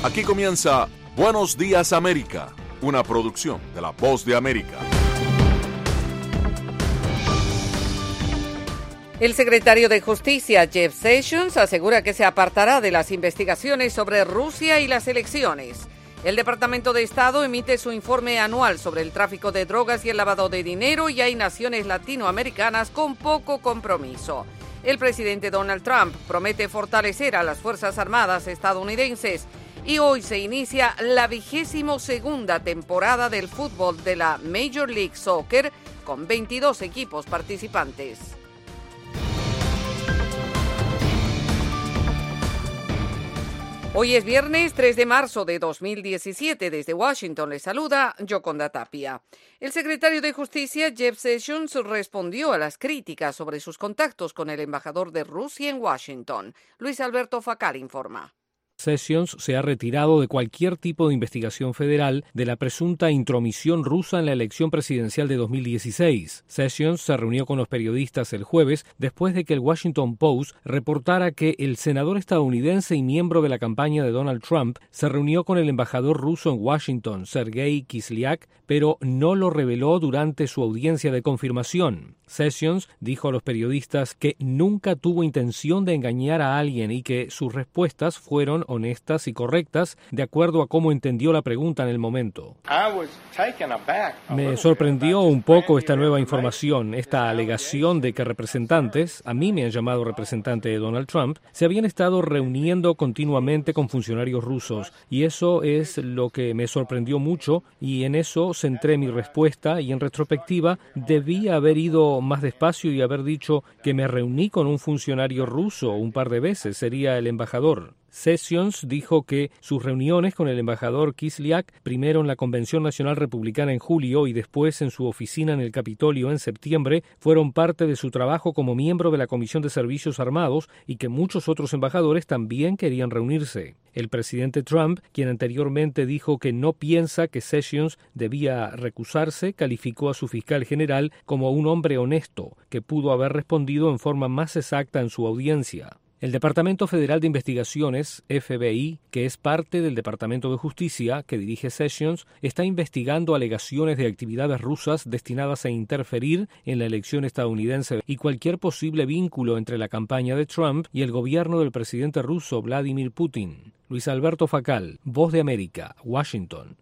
Aquí comienza Buenos Días América, una producción de La Voz de América. El secretario de Justicia, Jeff Sessions, asegura que se apartará de las investigaciones sobre Rusia y las elecciones. El Departamento de Estado emite su informe anual sobre el tráfico de drogas y el lavado de dinero y hay naciones latinoamericanas con poco compromiso. El presidente Donald Trump promete fortalecer a las Fuerzas Armadas estadounidenses y hoy se inicia la 22ª temporada del fútbol de la Major League Soccer con 22 equipos participantes. Hoy es viernes 3 de marzo de 2017. Desde Washington les saluda Yoconda Tapia. El secretario de Justicia, Jeff Sessions, respondió a las críticas sobre sus contactos con el embajador de Rusia en Washington. Luis Alberto Facal informa. Sessions se ha retirado de cualquier tipo de investigación federal de la presunta intromisión rusa en la elección presidencial de 2016. Sessions se reunió con los periodistas el jueves después de que el Washington Post reportara que el senador estadounidense y miembro de la campaña de Donald Trump se reunió con el embajador ruso en Washington, Sergei Kislyak, pero no lo reveló durante su audiencia de confirmación. Sessions dijo a los periodistas que nunca tuvo intención de engañar a alguien y que sus respuestas fueron honestas y correctas de acuerdo a cómo entendió la pregunta en el momento. Me sorprendió un poco esta nueva información, esta alegación de que representantes, a mí me han llamado representante de Donald Trump, se habían estado reuniendo continuamente con funcionarios rusos y eso es lo que me sorprendió mucho y en eso centré mi respuesta y en retrospectiva debía haber ido más despacio y haber dicho que me reuní con un funcionario ruso un par de veces, sería el embajador. Sessions dijo que sus reuniones con el embajador Kislyak, primero en la Convención Nacional Republicana en julio y después en su oficina en el Capitolio en septiembre, fueron parte de su trabajo como miembro de la Comisión de Servicios Armados y que muchos otros embajadores también querían reunirse. El presidente Trump, quien anteriormente dijo que no piensa que Sessions debía recusarse, calificó a su fiscal general como un hombre honesto, que pudo haber respondido en forma más exacta en su audiencia. El Departamento Federal de Investigaciones, FBI, que es parte del Departamento de Justicia que dirige Sessions, está investigando alegaciones de actividades rusas destinadas a interferir en la elección estadounidense y cualquier posible vínculo entre la campaña de Trump y el gobierno del presidente ruso Vladimir Putin. Luis Alberto Facal, Voz de América, Washington.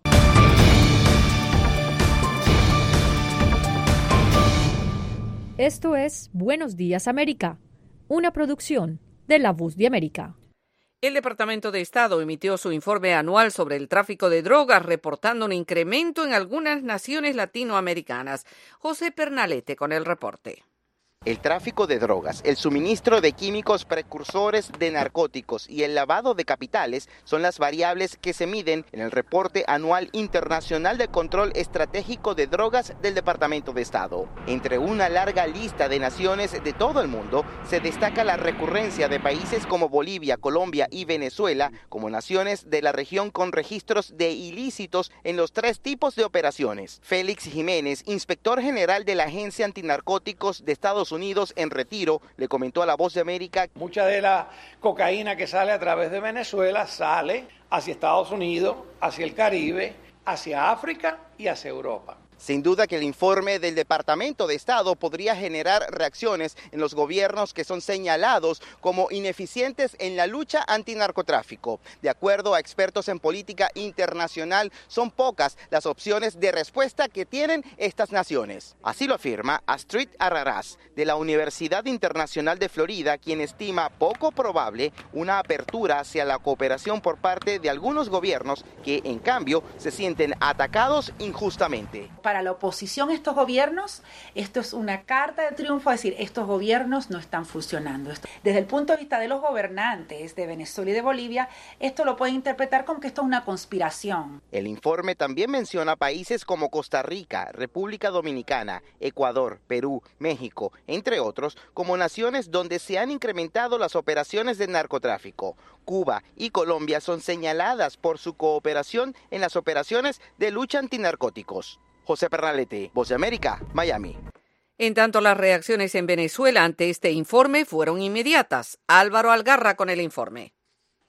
Esto es Buenos Días América, una producción de La Voz de América. El Departamento de Estado emitió su informe anual sobre el tráfico de drogas, reportando un incremento en algunas naciones latinoamericanas. José Pernalete con el reporte. El tráfico de drogas, el suministro de químicos precursores de narcóticos y el lavado de capitales son las variables que se miden en el reporte anual internacional de control estratégico de drogas del Departamento de Estado. Entre una larga lista de naciones de todo el mundo, se destaca la recurrencia de países como Bolivia, Colombia y Venezuela como naciones de la región con registros de ilícitos en los 3 tipos de operaciones. Félix Jiménez, inspector general de la Agencia Antinarcóticos de Estados Unidos en retiro, le comentó a La Voz de América: mucha de la cocaína que sale a través de Venezuela sale hacia Estados Unidos, hacia el Caribe, hacia África y hacia Europa. Sin duda que el informe del Departamento de Estado podría generar reacciones en los gobiernos que son señalados como ineficientes en la lucha antinarcotráfico. De acuerdo a expertos en política internacional, son pocas las opciones de respuesta que tienen estas naciones. Así lo afirma Astrid Arrarás, de la Universidad Internacional de Florida, quien estima poco probable una apertura hacia la cooperación por parte de algunos gobiernos que, en cambio, se sienten atacados injustamente. Para la oposición a estos gobiernos, esto es una carta de triunfo, es decir, estos gobiernos no están funcionando. Desde el punto de vista de los gobernantes de Venezuela y de Bolivia, esto lo pueden interpretar como que esto es una conspiración. El informe también menciona países como Costa Rica, República Dominicana, Ecuador, Perú, México, entre otros, como naciones donde se han incrementado las operaciones de narcotráfico. Cuba y Colombia son señaladas por su cooperación en las operaciones de lucha antinarcóticos. José Pernalete, Voz de América, Miami. En tanto, las reacciones en Venezuela ante este informe fueron inmediatas. Álvaro Algarra con el informe.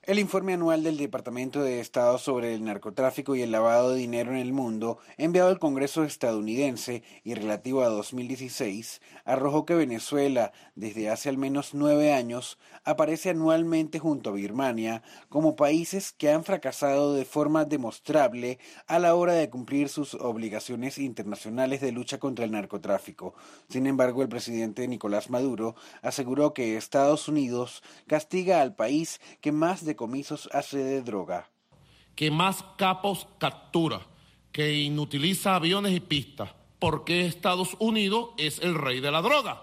El informe anual del Departamento de Estado sobre el narcotráfico y el lavado de dinero en el mundo, enviado al Congreso estadounidense y relativo a 2016, arrojó que Venezuela, desde hace al menos 9 años, aparece anualmente junto a Birmania como países que han fracasado de forma demostrable a la hora de cumplir sus obligaciones internacionales de lucha contra el narcotráfico. Sin embargo, el presidente Nicolás Maduro aseguró que Estados Unidos castiga al país que más decomisos hace de droga. Que más capos captura, que inutiliza aviones y pistas, porque Estados Unidos es el rey de la droga.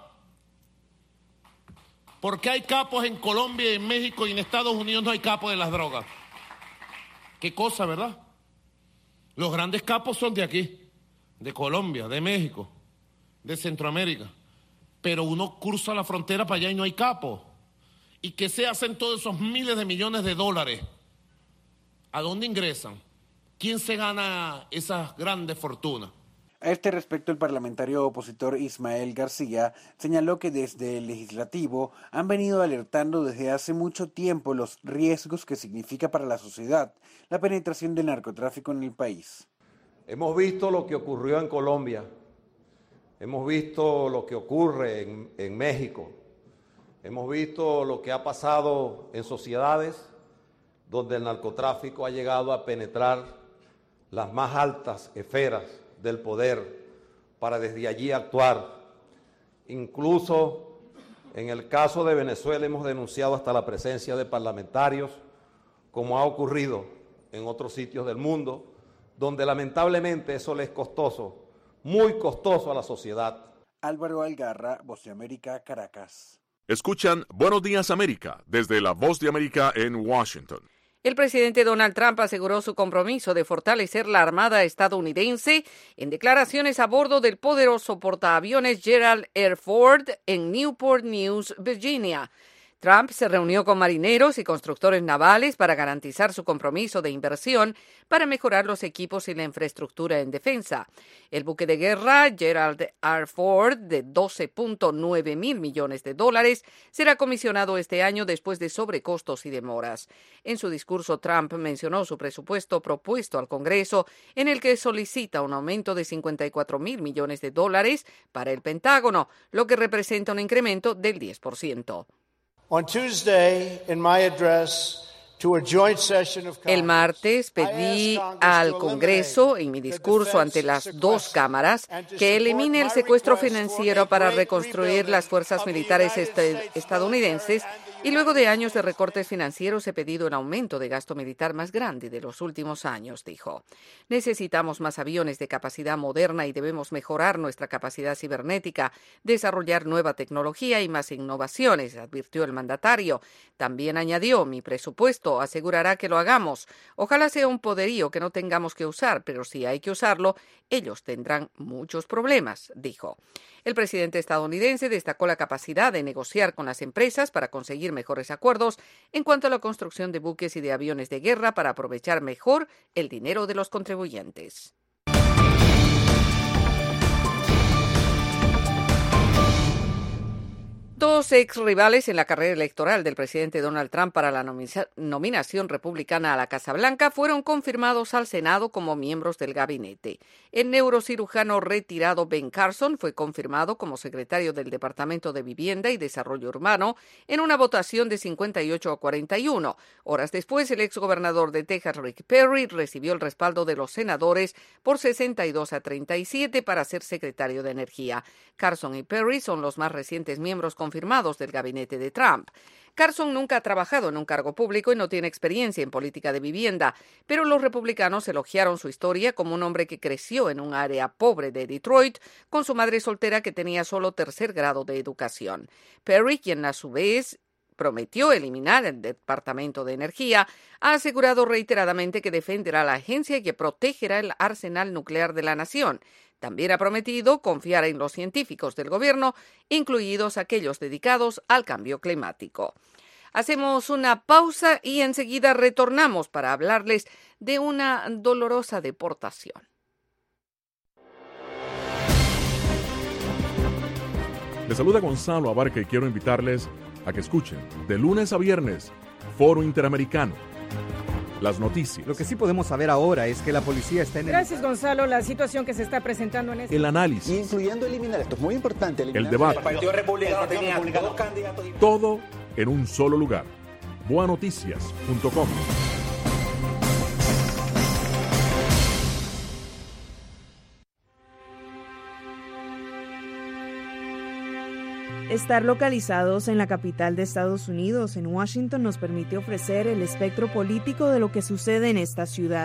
¿Por qué hay capos en Colombia, en México y en Estados Unidos no hay capos de las drogas? Qué cosa, ¿verdad? Los grandes capos son de aquí, de Colombia, de México, de Centroamérica. Pero uno cruza la frontera para allá y no hay capos. ¿Y qué se hacen todos esos miles de millones de dólares? ¿A dónde ingresan? ¿Quién se gana esas grandes fortunas? A este respecto, el parlamentario opositor Ismael García señaló que desde el legislativo han venido alertando desde hace mucho tiempo los riesgos que significa para la sociedad la penetración del narcotráfico en el país. Hemos visto lo que ocurrió en Colombia, hemos visto lo que ocurre en México, hemos visto lo que ha pasado en sociedades donde el narcotráfico ha llegado a penetrar las más altas esferas del poder para desde allí actuar. Incluso en el caso de Venezuela hemos denunciado hasta la presencia de parlamentarios, como ha ocurrido en otros sitios del mundo, donde lamentablemente eso le es costoso, muy costoso a la sociedad. Álvaro Algarra, Voz de América, Caracas. Escuchan Buenos Días América desde la Voz de América en Washington. El presidente Donald Trump aseguró su compromiso de fortalecer la Armada estadounidense en declaraciones a bordo del poderoso portaaviones Gerald R. Ford en Newport News, Virginia. Trump se reunió con marineros y constructores navales para garantizar su compromiso de inversión para mejorar los equipos y la infraestructura en defensa. El buque de guerra Gerald R. Ford, de $12.9 mil millones, será comisionado este año después de sobrecostos y demoras. En su discurso, Trump mencionó su presupuesto propuesto al Congreso, en el que solicita un aumento de $54 mil millones para el Pentágono, lo que representa un incremento del 10%. El martes pedí al Congreso, en mi discurso ante las dos cámaras, que elimine el secuestro financiero para reconstruir las fuerzas militares estadounidenses, y luego de años de recortes financieros he pedido el aumento de gasto militar más grande de los últimos años, dijo. Necesitamos más aviones de capacidad moderna y debemos mejorar nuestra capacidad cibernética, desarrollar nueva tecnología y más innovaciones, advirtió el mandatario. También añadió, mi presupuesto asegurará que lo hagamos. Ojalá sea un poderío que no tengamos que usar, pero si hay que usarlo, ellos tendrán muchos problemas, dijo. El presidente estadounidense destacó la capacidad de negociar con las empresas para conseguir mejores acuerdos en cuanto a la construcción de buques y de aviones de guerra para aprovechar mejor el dinero de los contribuyentes. Dos ex rivales en la carrera electoral del presidente Donald Trump para la nominación republicana a la Casa Blanca fueron confirmados al Senado como miembros del gabinete. El neurocirujano retirado Ben Carson fue confirmado como secretario del Departamento de Vivienda y Desarrollo Urbano en una votación de 58 a 41. Horas después, el exgobernador de Texas, Rick Perry, recibió el respaldo de los senadores por 62 a 37 para ser secretario de Energía. Carson y Perry son los más recientes miembros confirmados del gabinete de Trump. Carson nunca ha trabajado en un cargo público y no tiene experiencia en política de vivienda, pero los republicanos elogiaron su historia como un hombre que creció en un área pobre de Detroit con su madre soltera que tenía solo tercer grado de educación. Perry, quien a su vez prometió eliminar el Departamento de Energía, ha asegurado reiteradamente que defenderá la agencia y que protegerá el arsenal nuclear de la nación. También ha prometido confiar en los científicos del gobierno, incluidos aquellos dedicados al cambio climático. Hacemos una pausa y enseguida retornamos para hablarles de una dolorosa deportación. Les saluda Gonzalo Abarca y quiero invitarles a que escuchen de lunes a viernes Foro Interamericano. Las noticias. Lo que sí podemos saber ahora es que la policía está en el... Gracias, Gonzalo. La situación que se está presentando en este... El análisis. Incluyendo eliminar, esto es muy importante. El debate. El Partido Republicano tenía dos candidatos. Todo en un solo lugar. boanoticias.com. Estar localizados en la capital de Estados Unidos, en Washington, nos permite ofrecer el espectro político de lo que sucede en esta ciudad.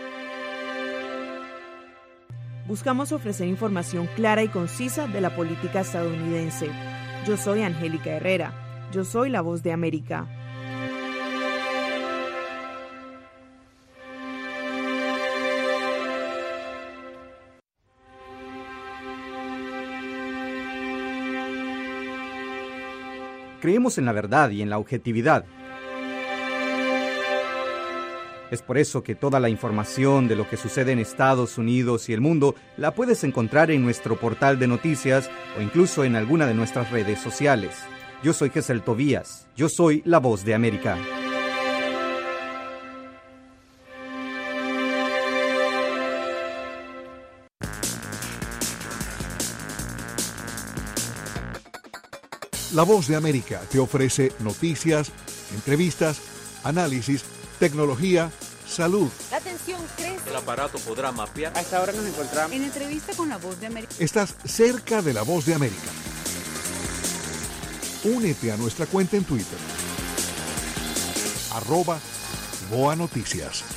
Buscamos ofrecer información clara y concisa de la política estadounidense. Yo soy Angélica Herrera. Yo soy la Voz de América. Creemos en la verdad y en la objetividad. Es por eso que toda la información de lo que sucede en Estados Unidos y el mundo la puedes encontrar en nuestro portal de noticias o incluso en alguna de nuestras redes sociales. Yo soy Gesel Tobías. Yo soy la Voz de América. La Voz de América te ofrece noticias, entrevistas, análisis, tecnología, salud. La atención crece. El aparato podrá mapear. A esta hora nos encontramos En entrevista con La Voz de América. Estás cerca de La Voz de América. Únete a nuestra cuenta en Twitter. @BoaNoticias.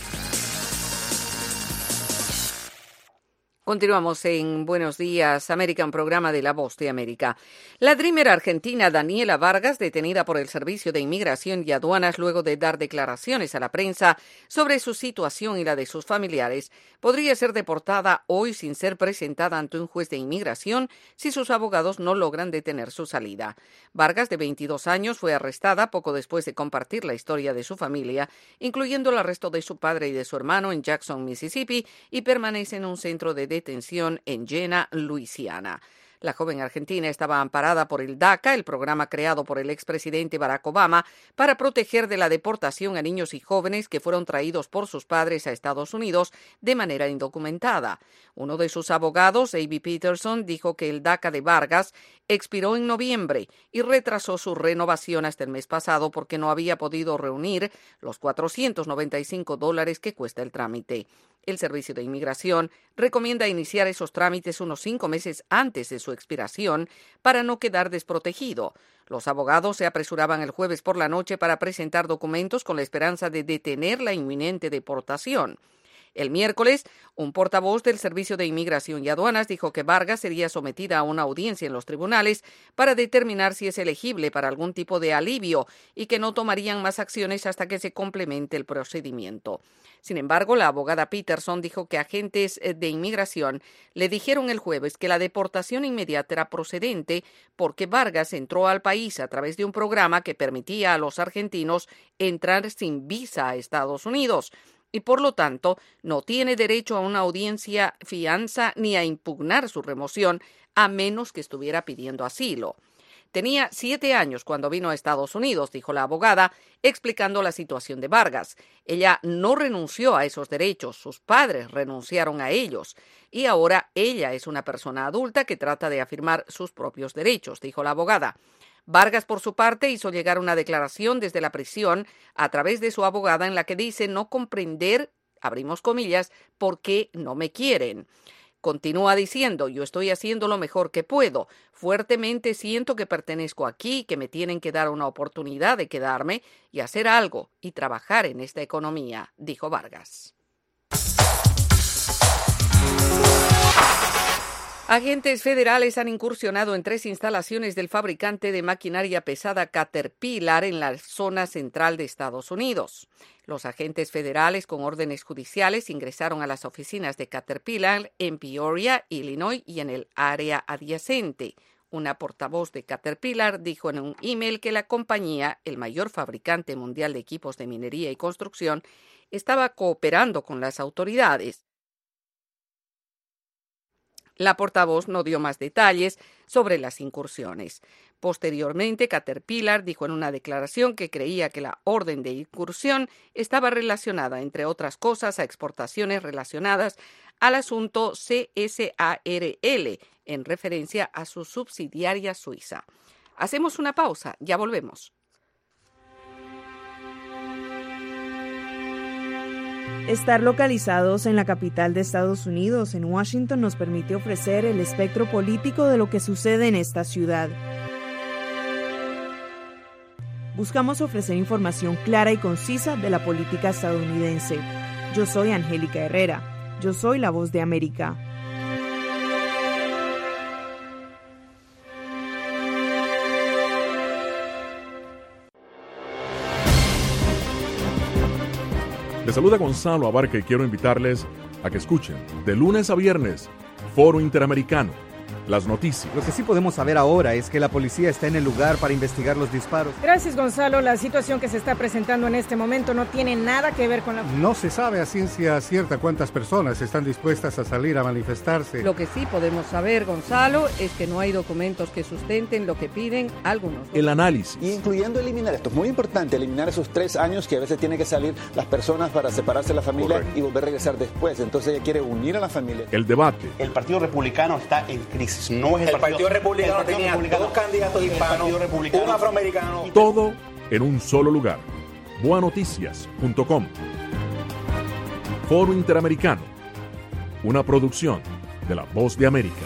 Continuamos en Buenos Días, América, un programa de La Voz de América. La Dreamer argentina Daniela Vargas, detenida por el Servicio de Inmigración y Aduanas luego de dar declaraciones a la prensa sobre su situación y la de sus familiares, podría ser deportada hoy sin ser presentada ante un juez de inmigración si sus abogados no logran detener su salida. Vargas, de 22 años, fue arrestada poco después de compartir la historia de su familia, incluyendo el arresto de su padre y de su hermano en Jackson, Mississippi, y permanece en un centro de detención en Jena, Luisiana. La joven argentina estaba amparada por el DACA, el programa creado por el expresidente Barack Obama para proteger de la deportación a niños y jóvenes que fueron traídos por sus padres a Estados Unidos de manera indocumentada. Uno de sus abogados, A.B. Peterson, dijo que el DACA de Vargas expiró en noviembre y retrasó su renovación hasta el mes pasado porque no había podido reunir los $495 que cuesta el trámite. El Servicio de Inmigración recomienda iniciar esos trámites unos 5 meses antes de su expiración para no quedar desprotegido. Los abogados se apresuraban el jueves por la noche para presentar documentos con la esperanza de detener la inminente deportación. El miércoles, un portavoz del Servicio de Inmigración y Aduanas dijo que Vargas sería sometida a una audiencia en los tribunales para determinar si es elegible para algún tipo de alivio y que no tomarían más acciones hasta que se complemente el procedimiento. Sin embargo, la abogada Peterson dijo que agentes de inmigración le dijeron el jueves que la deportación inmediata era procedente porque Vargas entró al país a través de un programa que permitía a los argentinos entrar sin visa a Estados Unidos y por lo tanto no tiene derecho a una audiencia, fianza ni a impugnar su remoción a menos que estuviera pidiendo asilo. Tenía 7 años cuando vino a Estados Unidos, dijo la abogada, explicando la situación de Vargas. Ella no renunció a esos derechos, sus padres renunciaron a ellos. Y ahora ella es una persona adulta que trata de afirmar sus propios derechos, dijo la abogada. Vargas, por su parte, hizo llegar una declaración desde la prisión a través de su abogada en la que dice no comprender, abrimos comillas, por qué no me quieren. Continúa diciendo, yo estoy haciendo lo mejor que puedo. Fuertemente siento que pertenezco aquí, que me tienen que dar una oportunidad de quedarme y hacer algo y trabajar en esta economía, dijo Vargas. Agentes federales han incursionado en 3 instalaciones del fabricante de maquinaria pesada Caterpillar en la zona central de Estados Unidos. Los agentes federales con órdenes judiciales ingresaron a las oficinas de Caterpillar en Peoria, Illinois y en el área adyacente. Una portavoz de Caterpillar dijo en un email que la compañía, el mayor fabricante mundial de equipos de minería y construcción, estaba cooperando con las autoridades. La portavoz no dio más detalles sobre las incursiones. Posteriormente, Caterpillar dijo en una declaración que creía que la orden de incursión estaba relacionada, entre otras cosas, a exportaciones relacionadas al asunto CSARL, en referencia a su subsidiaria suiza. Hacemos una pausa, ya volvemos. Estar localizados en la capital de Estados Unidos, en Washington, nos permite ofrecer el espectro político de lo que sucede en esta ciudad. Buscamos ofrecer información clara y concisa de la política estadounidense. Yo soy Angélica Herrera. Yo soy la Voz de América. Les saluda Gonzalo Abarca y quiero invitarles a que escuchen de lunes a viernes Foro Interamericano, las noticias. Lo que sí podemos saber ahora es que la policía está en el lugar para investigar los disparos. Gracias, Gonzalo. La situación que se está presentando en este momento no tiene nada que ver con la... No se sabe a ciencia cierta cuántas personas están dispuestas a salir a manifestarse. Lo que sí podemos saber, Gonzalo, es que no hay documentos que sustenten lo que piden algunos. El análisis. Y incluyendo eliminar, esto es muy importante, eliminar esos 3 años que a veces tienen que salir las personas para separarse de la familia. Correcto. Y volver a regresar después. Entonces ella quiere unir a la familia. El debate. El Partido Republicano está en crisis. No es el Partido Republicano tenía 2 candidatos hispanos, un afroamericano. Todo en un solo lugar. Boanoticias.com. Foro Interamericano, una producción de La Voz de América.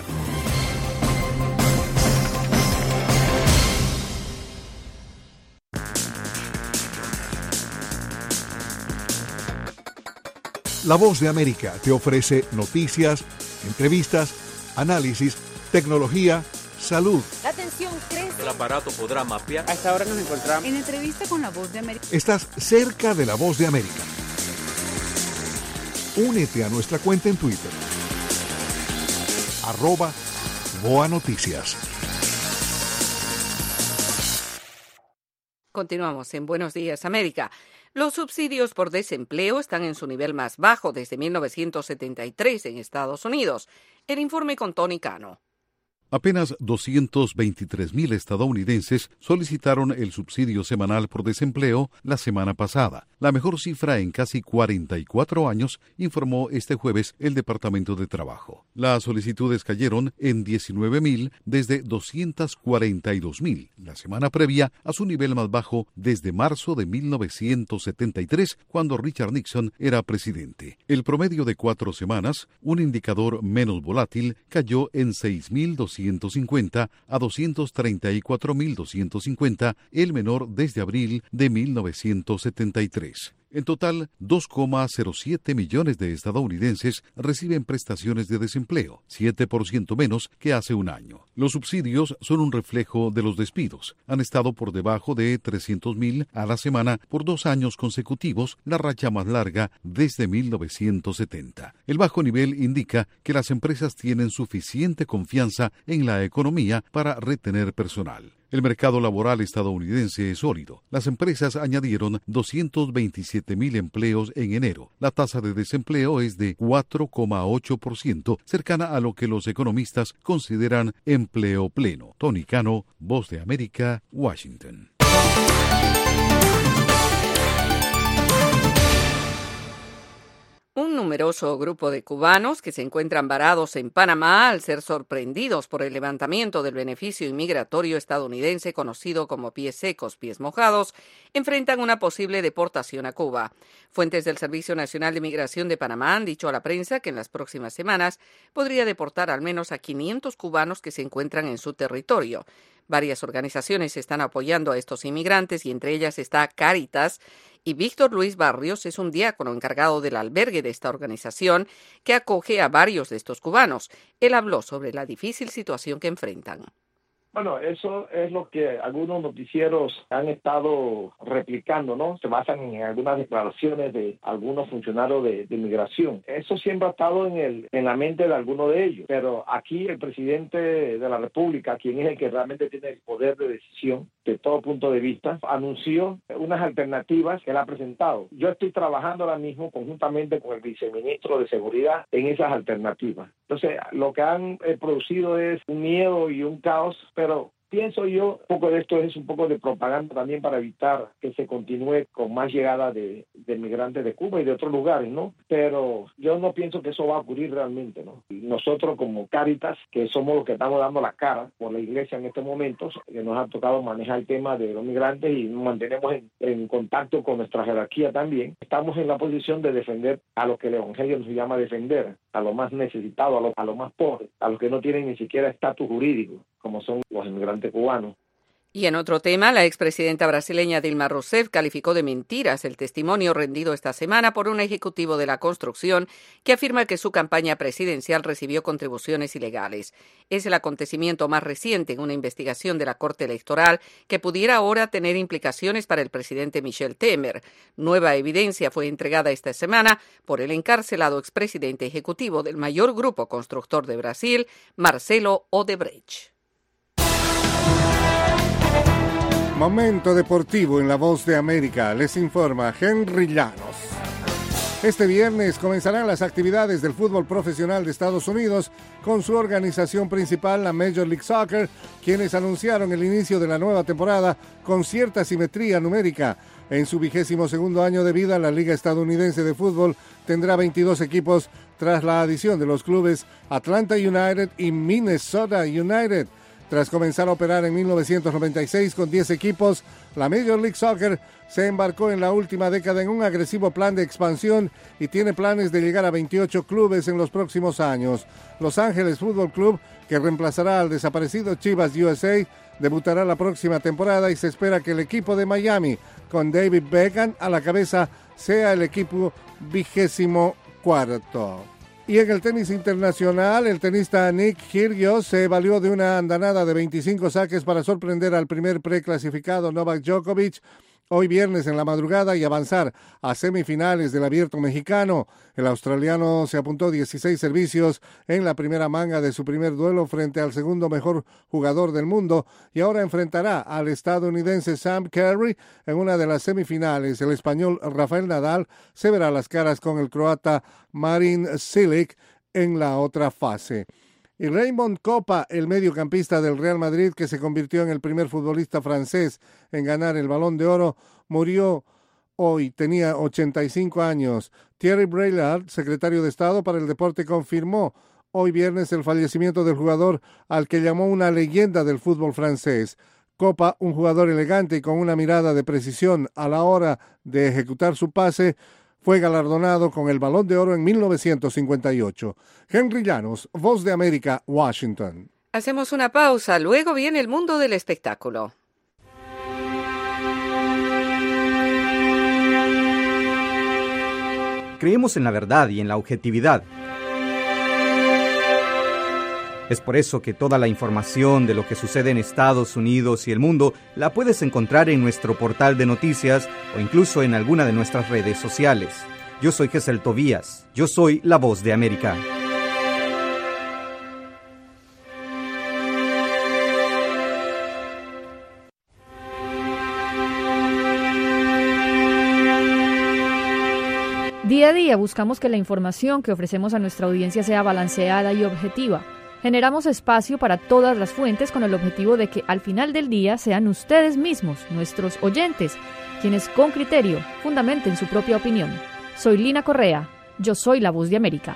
La Voz de América te ofrece noticias, entrevistas, análisis, tecnología, salud. La tensión crece. El aparato podrá mapear. A esta hora nos encontramos En entrevista con La Voz de América. Estás cerca de La Voz de América. Únete a nuestra cuenta en Twitter. @BoaNoticias. Continuamos en Buenos Días, América. Los subsidios por desempleo están en su nivel más bajo desde 1973 en Estados Unidos. El informe con Tony Cano. Apenas 223,000 estadounidenses solicitaron el subsidio semanal por desempleo la semana pasada, la mejor cifra en casi 44 años, informó este jueves el Departamento de Trabajo. Las solicitudes cayeron en 19,000 desde 242,000 la semana previa a su nivel más bajo desde marzo de 1973, cuando Richard Nixon era presidente. El promedio de 4 semanas, un indicador menos volátil, cayó en 6,250 a 234,250, el menor desde abril de 1973. En total, 2,07 millones de estadounidenses reciben prestaciones de desempleo, 7% menos que hace un año. Los subsidios son un reflejo de los despidos. Han estado por debajo de 300,000 a la semana por 2 años consecutivos, la racha más larga desde 1970. El bajo nivel indica que las empresas tienen suficiente confianza en la economía para retener personal. El mercado laboral estadounidense es sólido. Las empresas añadieron 227,000 empleos en enero. La tasa de desempleo es de 4,8%, cercana a lo que los economistas consideran empleo pleno. Tony Cano, Voz de América, Washington. Un numeroso grupo de cubanos que se encuentran varados en Panamá al ser sorprendidos por el levantamiento del beneficio inmigratorio estadounidense conocido como pies secos, pies mojados, enfrentan una posible deportación a Cuba. Fuentes del Servicio Nacional de Migración de Panamá han dicho a la prensa que en las próximas semanas podría deportar al menos a 500 cubanos que se encuentran en su territorio. Varias organizaciones están apoyando a estos inmigrantes y entre ellas está Cáritas, y Víctor Luis Barrios es un diácono encargado del albergue de esta organización que acoge a varios de estos cubanos. Él habló sobre la difícil situación que enfrentan. Bueno, eso es lo que algunos noticieros han estado replicando, ¿no? Se basan en algunas declaraciones de algunos funcionarios de migración. Eso siempre ha estado en la mente de algunos de ellos. Pero aquí el presidente de la República, quien es el que realmente tiene el poder de decisión de todo punto de vista, anunció unas alternativas que él ha presentado. Yo estoy trabajando ahora mismo conjuntamente con el viceministro de Seguridad en esas alternativas. Entonces, lo que han producido es un miedo y un caos, pero pienso yo, un poco de esto es un poco de propaganda también para evitar que se continúe con más llegada de migrantes de Cuba y de otros lugares, ¿no? Pero yo no pienso que eso va a ocurrir realmente, ¿no? Y nosotros como Cáritas, que somos los que estamos dando la cara por la iglesia en estos momentos, que nos ha tocado manejar el tema de los migrantes y nos mantenemos en contacto con nuestra jerarquía también, estamos en la posición de defender a los que el Evangelio nos llama a defender, a los más necesitados, a los más pobres, a los que no tienen ni siquiera estatus jurídico, como son los inmigrantes cubanos. Y en otro tema, la expresidenta brasileña Dilma Rousseff calificó de mentiras el testimonio rendido esta semana por un ejecutivo de la construcción que afirma que su campaña presidencial recibió contribuciones ilegales. Es el acontecimiento más reciente en una investigación de la Corte Electoral que pudiera ahora tener implicaciones para el presidente Michel Temer. Nueva evidencia fue entregada esta semana por el encarcelado expresidente ejecutivo del mayor grupo constructor de Brasil, Marcelo Odebrecht. Momento deportivo en La Voz de América. Les informa Henry Llanos. Este viernes comenzarán las actividades del fútbol profesional de Estados Unidos con su organización principal, la Major League Soccer, quienes anunciaron el inicio de la nueva temporada con cierta simetría numérica. En su 22º año de vida, la Liga Estadounidense de Fútbol tendrá 22 equipos tras la adición de los clubes Atlanta United y Minnesota United. Tras comenzar a operar en 1996 con 10 equipos, la Major League Soccer se embarcó en la última década en un agresivo plan de expansión y tiene planes de llegar a 28 clubes en los próximos años. Los Ángeles Fútbol Club, que reemplazará al desaparecido Chivas USA, debutará la próxima temporada y se espera que el equipo de Miami, con David Beckham a la cabeza, sea el equipo 24º. Y en el tenis internacional, el tenista Nick Kyrgios se valió de una andanada de 25 saques para sorprender al primer preclasificado Novak Djokovic hoy viernes en la madrugada y avanzar a semifinales del Abierto Mexicano. El australiano se apuntó 16 servicios en la primera manga de su primer duelo frente al segundo mejor jugador del mundo y ahora enfrentará al estadounidense Sam Querrey en una de las semifinales. El español Rafael Nadal se verá las caras con el croata Marin Cilic en la otra fase. Y Raymond Kopa, el mediocampista del Real Madrid, que se convirtió en el primer futbolista francés en ganar el Balón de Oro, murió hoy, tenía 85 años. Thierry Braillard, secretario de Estado para el Deporte, confirmó hoy viernes el fallecimiento del jugador al que llamó una leyenda del fútbol francés. Kopa, un jugador elegante y con una mirada de precisión a la hora de ejecutar su pase, fue galardonado con el Balón de Oro en 1958. Henry Llanos, Voz de América, Washington. Hacemos una pausa, luego viene el mundo del espectáculo. Creemos en la verdad y en la objetividad. Es por eso que toda la información de lo que sucede en Estados Unidos y el mundo la puedes encontrar en nuestro portal de noticias o incluso en alguna de nuestras redes sociales. Yo soy Gesel Tobías. Yo soy La Voz de América. Día a día buscamos que la información que ofrecemos a nuestra audiencia sea balanceada y objetiva. Generamos espacio para todas las fuentes con el objetivo de que al final del día sean ustedes mismos, nuestros oyentes, quienes con criterio fundamenten su propia opinión. Soy Lina Correa, yo soy La Voz de América.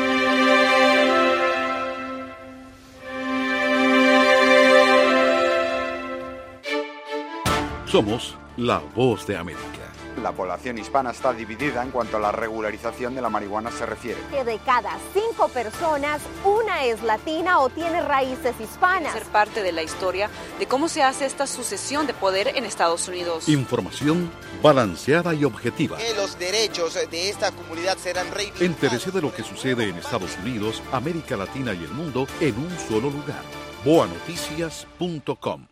Somos La Voz de América. La población hispana está dividida en cuanto a la regularización de la marihuana se refiere. Que de cada 5 personas, una es latina o tiene raíces hispanas. Ser parte de la historia de cómo se hace esta sucesión de poder en Estados Unidos. Información balanceada y objetiva. Que los derechos de esta comunidad serán reivindicados. Entérese de lo que sucede en Estados Unidos, América Latina y el mundo en un solo lugar. boanoticias.com.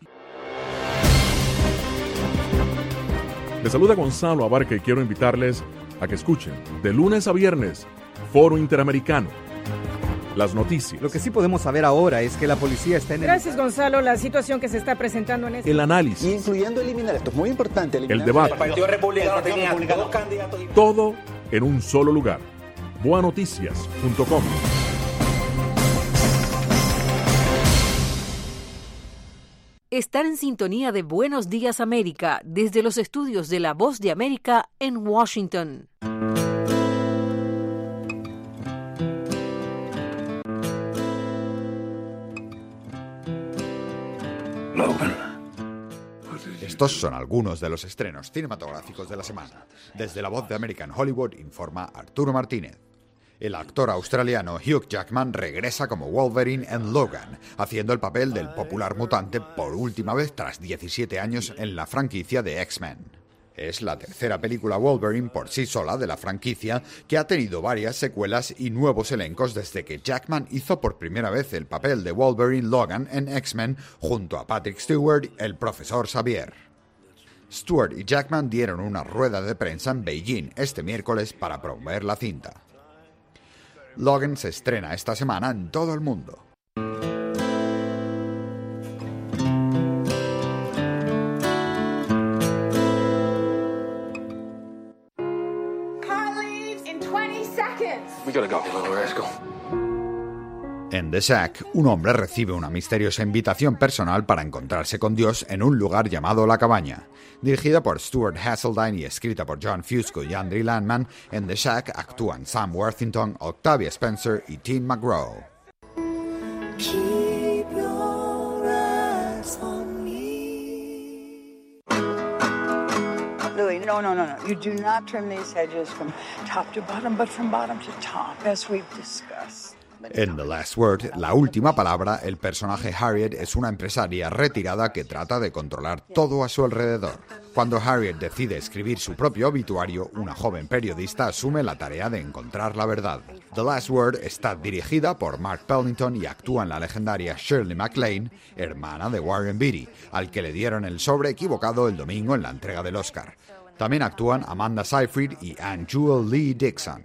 Les saluda Gonzalo Abarca y quiero invitarles a que escuchen de lunes a viernes Foro Interamericano. Las noticias. Lo que sí podemos saber ahora es que la policía está en Gracias, Gonzalo. La situación que se está presentando en este... El análisis. Incluyendo eliminar, esto es muy importante. El debate. El Partido Republicano tenía dos candidatos. Todo en un solo lugar. boanoticias.com. Están en sintonía de Buenos Días América desde los estudios de La Voz de América en Washington. Estos son algunos de los estrenos cinematográficos de la semana. Desde La Voz de América en Hollywood informa Arturo Martínez. El actor australiano Hugh Jackman regresa como Wolverine en Logan, haciendo el papel del popular mutante por última vez tras 17 años en la franquicia de X-Men. Es la tercera película Wolverine por sí sola de la franquicia, que ha tenido varias secuelas y nuevos elencos desde que Jackman hizo por primera vez el papel de Wolverine Logan en X-Men junto a Patrick Stewart y el profesor Xavier. Stewart y Jackman dieron una rueda de prensa en Beijing este miércoles para promover la cinta. Logan se estrena esta semana en todo el mundo. En The Shack, un hombre recibe una misteriosa invitación personal para encontrarse con Dios en un lugar llamado La Cabaña. Dirigida por Stuart Hasseldine y escrita por John Fusco y Andrew Landman, en The Shack actúan Sam Worthington, Octavia Spencer y Tim McGraw. Keep your eyes on me. Louis, no. You do not trim these hedges from top to bottom, but from bottom to top, as we've discussed. En The Last Word, la última palabra, el personaje Harriet es una empresaria retirada que trata de controlar todo a su alrededor. Cuando Harriet decide escribir su propio obituario, una joven periodista asume la tarea de encontrar la verdad. The Last Word está dirigida por Mark Pellington y actúa la legendaria Shirley MacLaine, hermana de Warren Beatty, al que le dieron el sobre equivocado el domingo en la entrega del Oscar. También actúan Amanda Seyfried y Anne Jewel Lee Dixon.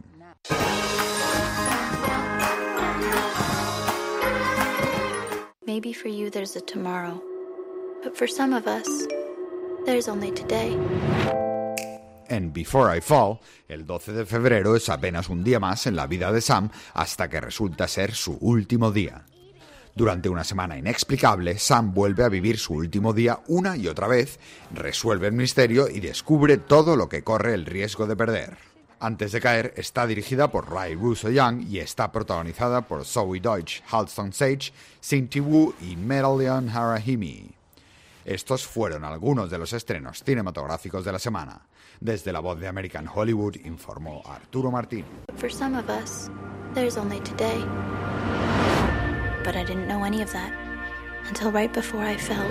Maybe for you there's a tomorrow, but for some of us, there's only today. En Before I Fall, el 12 de febrero es apenas un día más en la vida de Sam hasta que resulta ser su último día. Durante una semana inexplicable, Sam vuelve a vivir su último día una y otra vez, resuelve el misterio y descubre todo lo que corre el riesgo de perder. Antes de caer, está dirigida por Ray Russo Young y está protagonizada por Zoe Deutch, Halston Sage, Cynthia Wu y Medallion Harahimi. Estos fueron algunos de los estrenos cinematográficos de la semana. Desde La Voz de América en Hollywood, informó Arturo Martín. For some of us, there's only today. But I didn't know any of that until right before I fell.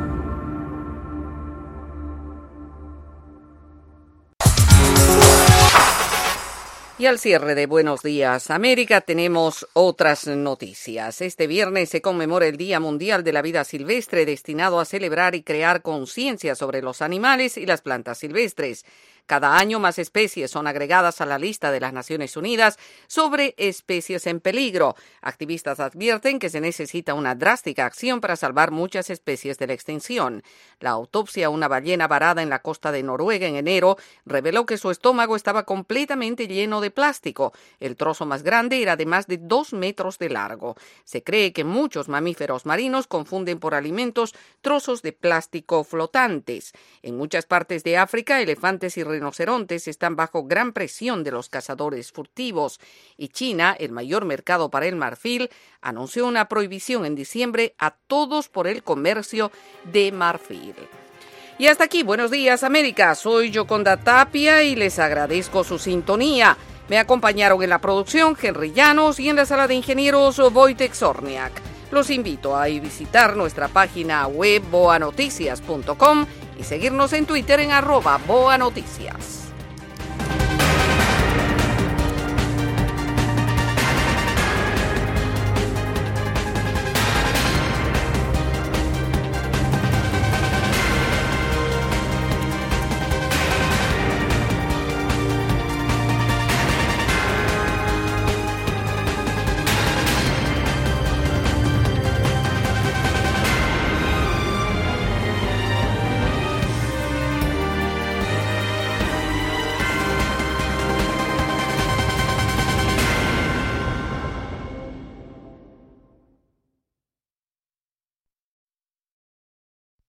Y al cierre de Buenos Días América tenemos otras noticias. Este viernes se conmemora el Día Mundial de la Vida Silvestre, destinado a celebrar y crear conciencia sobre los animales y las plantas silvestres. Cada año más especies son agregadas a la lista de las Naciones Unidas sobre especies en peligro. Activistas advierten que se necesita una drástica acción para salvar muchas especies de la extinción. La autopsia a una ballena varada en la costa de Noruega en enero reveló que su estómago estaba completamente lleno de plástico. El trozo más grande era de más de 2 metros de largo. Se cree que muchos mamíferos marinos confunden por alimentos trozos de plástico flotantes. En muchas partes de África, elefantes y rinocerontes están bajo gran presión de los cazadores furtivos, y China, el mayor mercado para el marfil, anunció una prohibición en diciembre a todos por el comercio de marfil. Y hasta aquí, Buenos Días América. Soy Yoconda Tapia y les agradezco su sintonía. Me acompañaron en la producción Henry Llanos y en la sala de ingenieros Wojtek Zorniak. Los invito a visitar nuestra página web boanoticias.com y seguirnos en Twitter en @boanoticias.